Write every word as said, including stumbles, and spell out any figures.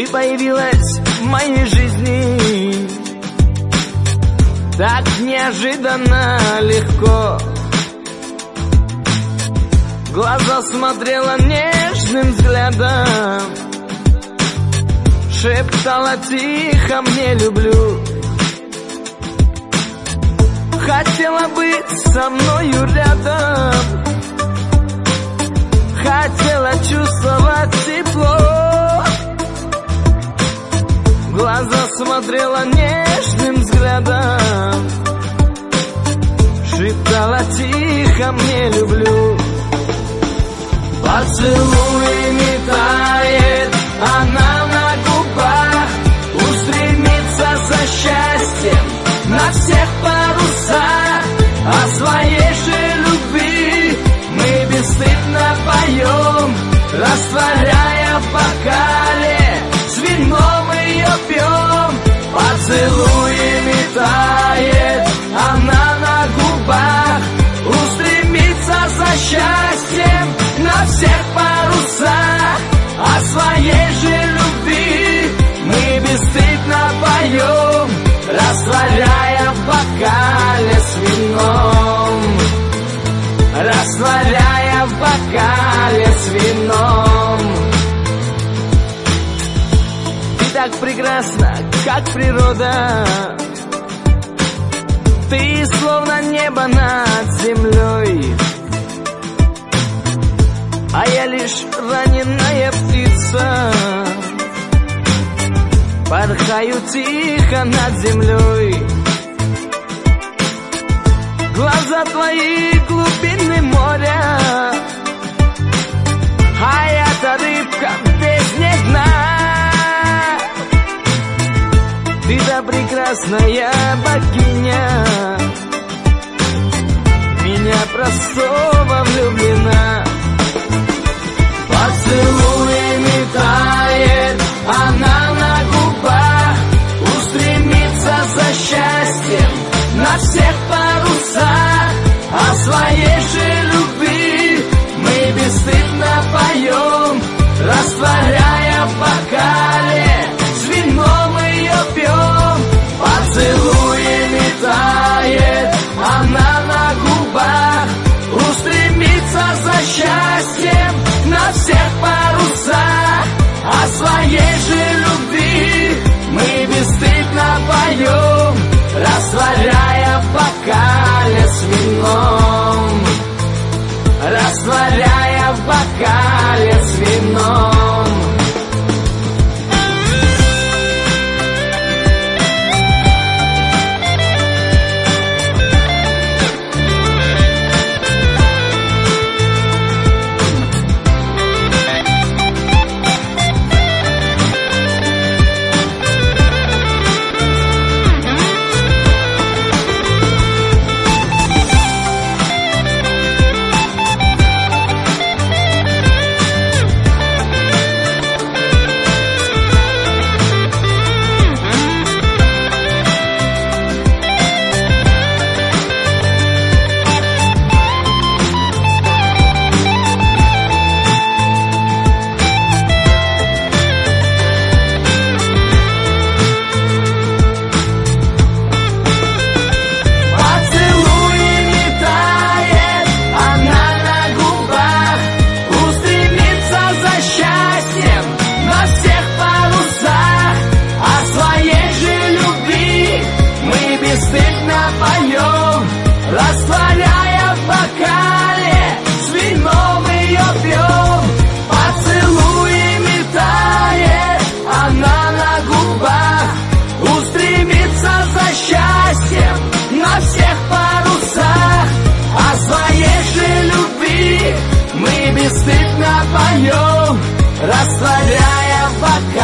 Ты появилась в моей жизни так неожиданно легко. В глаза смотрела нежным взглядом, шептала тихо: мне люблю. Хотела быть со мною рядом, хотела чувствовать тепло. В глаза смотрела нежным взглядом, шептала тихо: мне люблю. Поцелуями тает она на губах, устремится за счастьем на всех парусах. О своей же любви мы бесстыдно поем, растворяя в бокале с вином ее пьем. Поцелуями тает она на губах, устремится за счастьем на всех парусах. О своей же любви мы бесстыдно поем, растворяя в бокале с вином, растворяя в бокале с вином. Ты так прекрасна, как природа, ты словно небо над землей, а я лишь раненая птица, порхаю тихо над землей. Глаза твои — глубины моря, а я-то рыбка в бездне дна. Ты-то прекрасная богиня, меня простого влюблена. Поцелуями тает она на губах, устремится за счастьем на всех парусах. О своей же любви мы бесстыдно поем, растворяя в бокале с вином ее пьем. Поцелуями тает она на губах, устремится за счастьем на всех парусах. О своей же любви мы бесстыдно поем, растворяя в бокале с вином, растворяя в бокале с вином. Растворяя в бокале с вином ее пьем. Поцелуями тает она на губах, устремится за счастьем на всех парусах. О своей же любви мы бесстыдно поем, растворяя в бокале